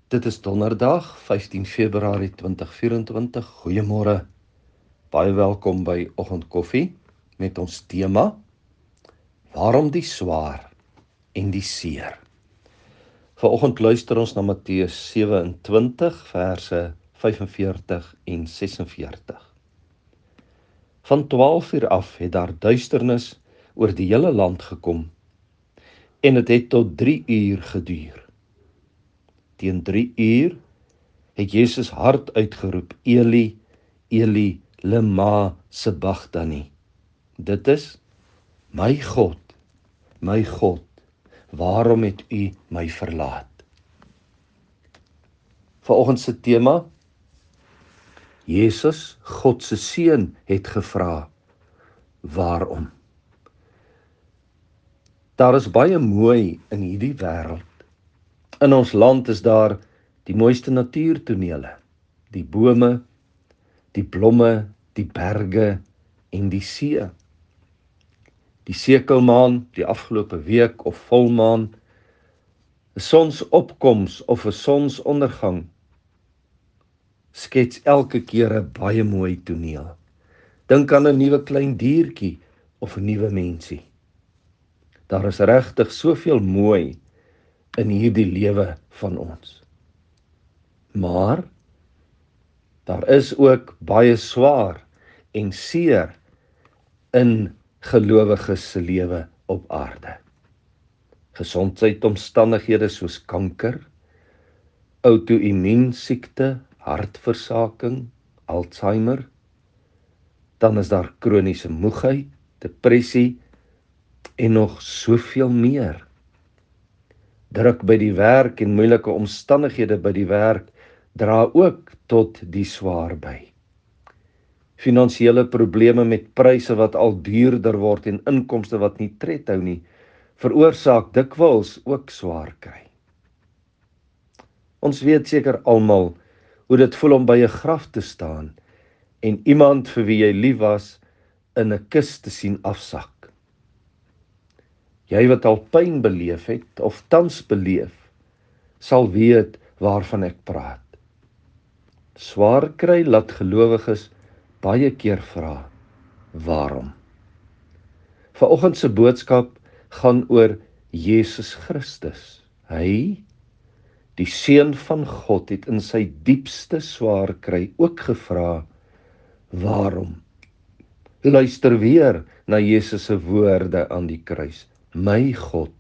Dit is donderdag, 15 Februarie 2024. Goeiemôre. Baie welkom by Oggendkoffie met ons tema: Waarom die swaar en die seer? Vanoggend luister ons na Matteus 27 verse 45 en 46. Van 12 uur af het daar duisternis oor die hele land gekom en dit het tot 3 uur geduur. Teen 3 uur het Jesus hard uitgeroep: Eli, Eli, lema sabachthani. Dit is: my God, waarom het u my verlaat? Vanoggend se tema: Jesus, God se seun, het gevra, waarom? Daar is baie mooi in hierdie wêreld. In ons land is daar die mooiste natuurtonele, die bome, die blomme, die berge en die see. Die sekelmaan, die afgelope week of volmaan, 'n sonsopkoms of 'n sonsondergang, skets elke keer 'n baie mooi toneel. Dink aan 'n nuwe klein diertjie of 'n nuwe mensie. Daar is regtig soveel mooi in hierdie lewe van ons. Maar daar is ook baie swaar en seer in gelowiges se lewe op aarde. Gesondheidsomstandighede soos kanker, outo-immuunsiekte, hartversaking, Alzheimer. Dan is daar kroniese moegheid, depressie en nog soveel meer. Druk by die werk en moeilike omstandighede by die werk dra ook tot die swaar by. Finansiële probleme met pryse wat al duurder word en inkomste wat nie tred hou nie, veroorsaak dikwels ook swaar kry. Ons weet seker almal hoe dit voel om by 'n graf te staan en iemand vir wie jy lief was in 'n kus te sien afsak. Jy wat al pyn beleef het of tans beleef, sal weet waarvan ek praat. Swaar kry laat gelowiges baie keer vra, waarom? Vanoggend se boodskap gaan oor Jesus Christus. Hy, die Seun van God, het in sy diepste swaar kry ook gevra, waarom? Luister weer na Jesus se woorde aan die kruis. My God,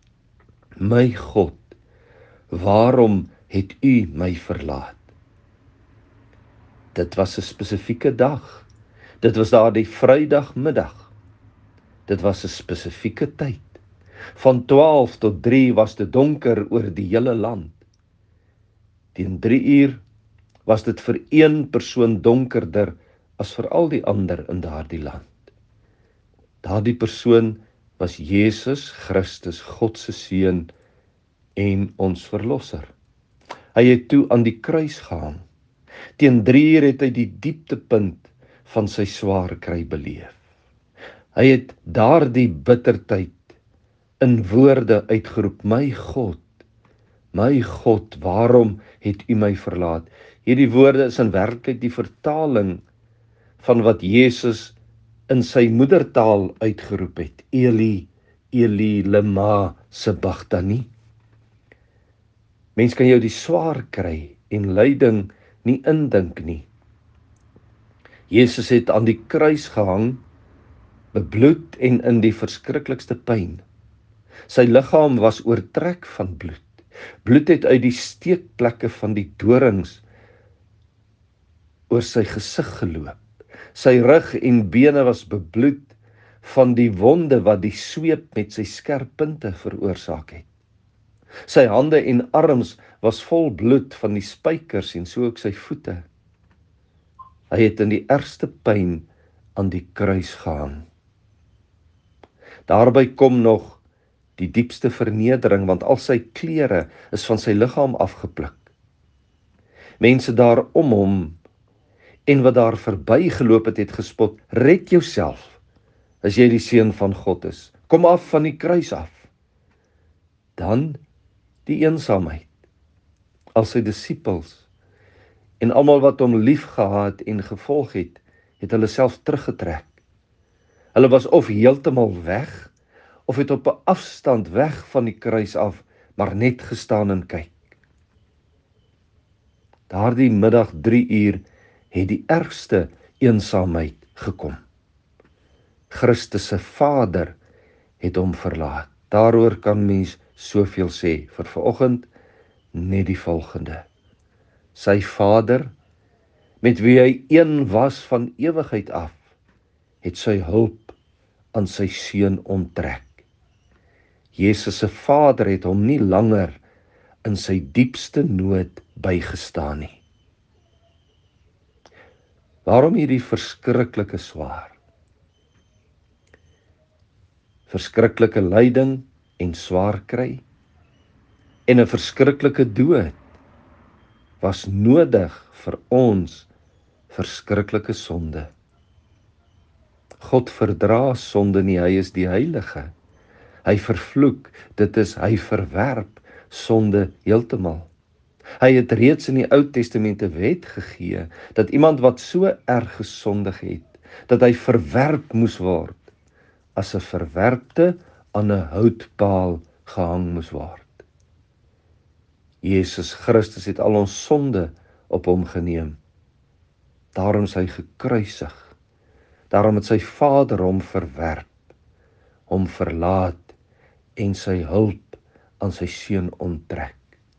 waarom het u my verlaat? Dit was 'n spesifieke dag. Dit was daardie Vrydagmiddag. Dit was 'n spesifieke tyd. Van 12 tot 3 was dit donker oor die hele land. Teen 3 uur was dit vir een persoon donkerder as vir al die ander in daardie land. Daardie persoon was Jesus Christus, God se seun en ons verlosser. Hy het toe aan die kruis gehang. Teen 3 uur het hy die dieptepunt van sy swaar kry beleef. Hy het daardie bittertyd in woorde uitgeroep: my God, waarom het u my verlaat? Hierdie woorde is in werklik die vertaling van wat Jesus in sy moedertaal uitgeroep het: Eli, Eli, lema sabachthani. Mens kan jou die swaar kry en lyding nie indink nie. Jesus het aan die kruis gehang, bebloed en in die verskriklikste pyn. Sy liggaam was oortrek van bloed. Bloed het uit die steekplekke van die dorings oor sy gesig geloop. Sy rug en bene was bebloed van die wonde wat die sweep met sy skerp punte veroorsaak het. Sy hande en arms was vol bloed van die spykers en so ook sy voete. Hy het in die ergste pyn aan die kruis gehang. Daarby kom nog die diepste vernedering, want al sy klere is van sy liggaam afgepluk. Mense daar om hom en wat daar verbygeloop het gespot: red jouself, as jy die seun van God is. Kom af van die kruis af. Dan die eensaamheid. Al sy disippels en almal wat hom liefgehad en gevolg het, het hulle self teruggetrek. Hulle was of heeltemal weg, of het op 'n afstand weg van die kruis af, maar net gestaan en kyk. Daardie middag 3 uur het die ergste eensaamheid gekom. Christus se Vader het hom verlaat. Daaroor kan mens soveel sê. Vir vanoggend net die volgende. Sy Vader, met wie hy een was van ewigheid af, het sy hulp aan sy seun onttrek. Jesus se Vader het hom nie langer in sy diepste nood bygestaan nie. Waarom hierdie verskriklike swaar? Verskriklike lyding en swaar kry en 'n verskriklike dood was nodig vir ons verskriklike sonde. God verdra sonde nie, hy is die heilige. Hy vervloek, dit is, hy verwerp sonde heeltemal. Hy het reeds in die Ou Testament 'n wet gegee, dat iemand wat so erg gesondig het, dat hy verwerp moes word, as 'n verwerpte aan 'n houtpaal gehang moes word. Jesus Christus het al ons sonde op hom geneem. Daarom is hy gekruisig. Daarom het sy Vader hom verwerp, hom verlaat en sy hulp aan sy seun onttrek.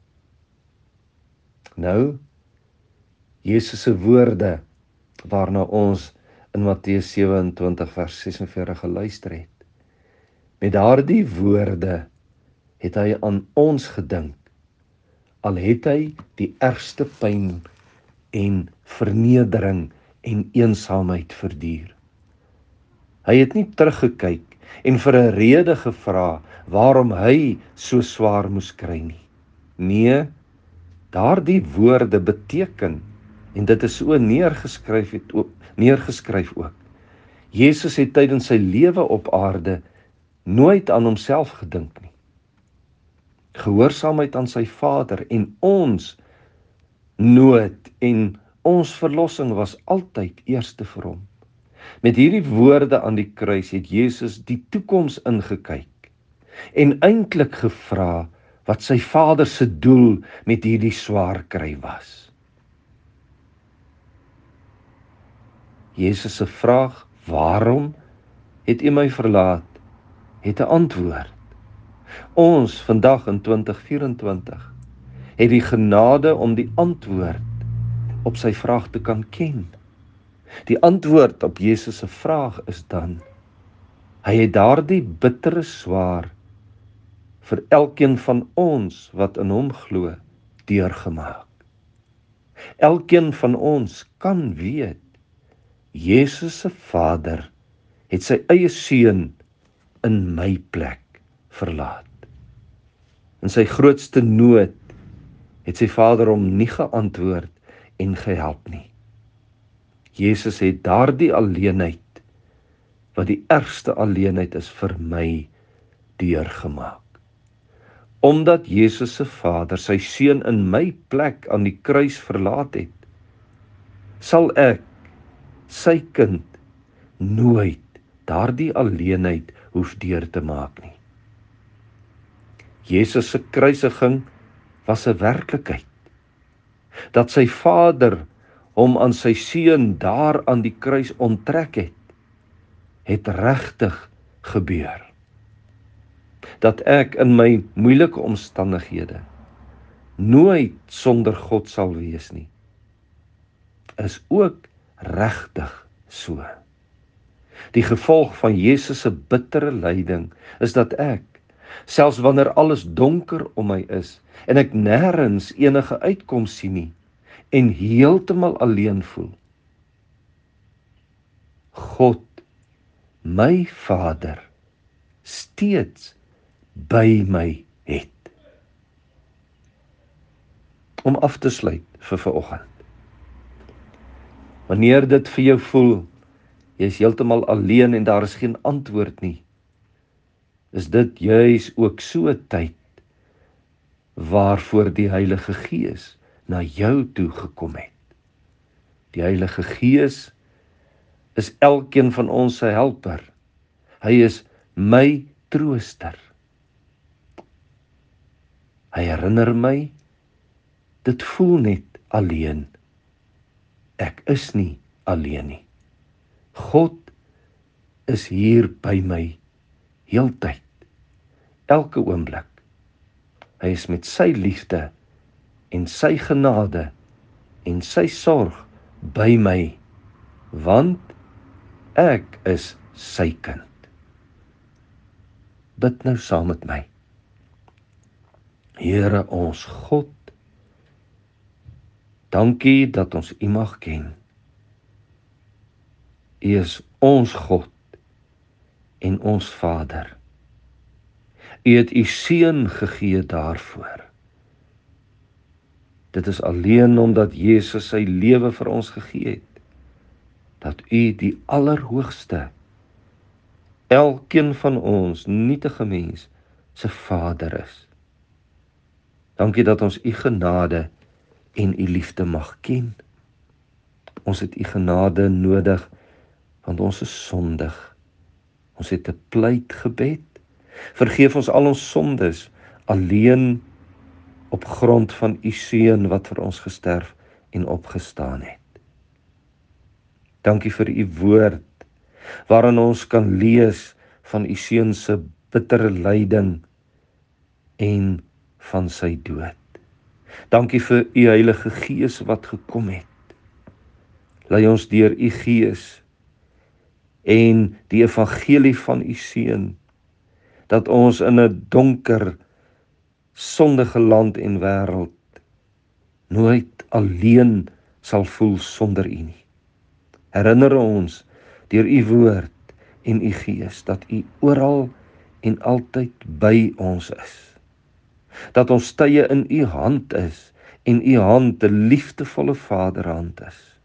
Nou, Jesus se woorde waarna ons in Matteus 27 vers 46 geluister het. Met daardie woorde het hy aan ons gedink, al het hy die ergste pyn en vernedering en eensaamheid verduur. Hy het nie teruggekyk en vir 'n rede gevra waarom hy so swaar moes kry nie. Nee, daardie woorde beteken, en dit is so neergeskryf ook. Jesus het tydens sy lewe op aarde nooit aan homself gedink nie. Gehoorsaamheid aan sy Vader en ons nood en ons verlossing was altyd eerste vir hom. Met hierdie woorde aan die kruis het Jesus die toekoms ingekyk en eintlik gevra wat sy Vader se doel met hierdie swaar kry was. Jesus se vraag, waarom het U my verlaat, het 'n antwoord. Ons vandag in 2024 het die genade om die antwoord op sy vraag te kan ken. Die antwoord op Jesus se vraag is dan, hy het daardie bittere swaar vir elkeen van ons wat in hom glo, deurgemaak. Elkeen van ons kan weet, Jesus se Vader het sy eie seun in my plek verlaat. In sy grootste nood het sy Vader hom nie geantwoord en gehelp nie. Jesus het daardie alleenheid, wat die ergste alleenheid is vir my, deurgemaak. Omdat Jesus se Vader sy seun in my plek aan die kruis verlaat het, sal ek, sy kind, nooit daardie alleenheid hoef deur te maak nie. Jesus se kruisiging was 'n werklikheid. Dat sy Vader hom aan sy seun daar aan die kruis onttrek het regtig gebeur. Dat ek in my moeilike omstandighede nooit sonder God sal wees nie, is ook regtig so. Die gevolg van Jesus se bittere lyding is dat ek, selfs wanneer alles donker om my is en ek nêrens enige uitkoms sien nie en heeltemal alleen voel, God, my Vader, steeds by my het. Om af te sluit vir vanoggend. Wanneer dit vir jou voel, jy is heeltemal alleen en daar is geen antwoord nie, is dit juis ook so 'n tyd waarvoor die Heilige Gees na jou toe gekom het. Die Heilige Gees is elkeen van ons se helper. Hy is my trooster. Hy herinner my, dit voel net alleen. Ek is nie alleen nie. God is hier by my heeltyd, elke oomblik. Hy is met sy liefde en sy genade en sy sorg by my, want ek is sy kind. Bid nou saam met my. Here ons God, dankie dat ons U mag ken. U is ons God en ons Vader. U het U Seun gegee daarvoor. Dit is alleen omdat Jesus sy lewe vir ons gegee het, dat U die Allerhoogste, elkeen van ons nietige mens, se Vader is. Dankie dat ons U genade en U liefde mag ken. Ons het U genade nodig, want ons is sondig. Ons het 'n pleitgebed. Vergeef ons al ons sondes, alleen op grond van U Seun wat vir ons gesterf en opgestaan het. Dankie vir U woord, waarin ons kan lees van U Seun se bittere lyding en van sy dood. Dankie vir U Heilige Gees wat gekom het. Lei ons deur U Gees en die evangelie van U Seun, dat ons in 'n donker, sondige land en wêreld nooit alleen sal voel sonder U nie. Herinner ons deur U woord en U Gees dat U oral en altyd by ons is. Dat ons tye in U hand is en U hand 'n liefdevolle Vaderhand is.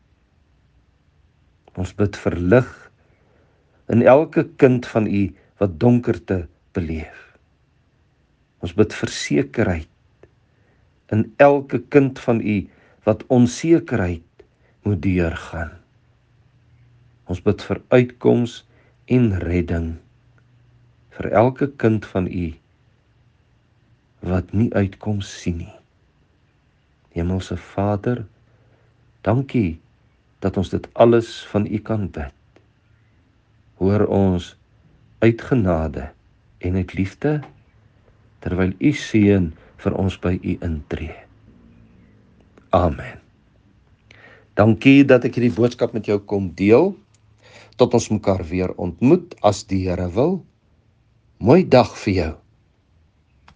Ons bid vir lig in elke kind van U wat donkerte beleef. Ons bid vir sekerheid in elke kind van U wat onsekerheid moet deurgaan. Ons bid vir uitkoms en redding vir elke kind van U wat nie uitkoms sien nie. Hemelse Vader, dankie dat ons dit alles van U kan bid. Hoor ons uit genade en uit liefde, terwyl U Seun vir ons by U intree. Amen. Dankie dat ek hierdie boodskap met jou kom deel. Tot ons mekaar weer ontmoet as die Here wil. Mooi dag vir jou.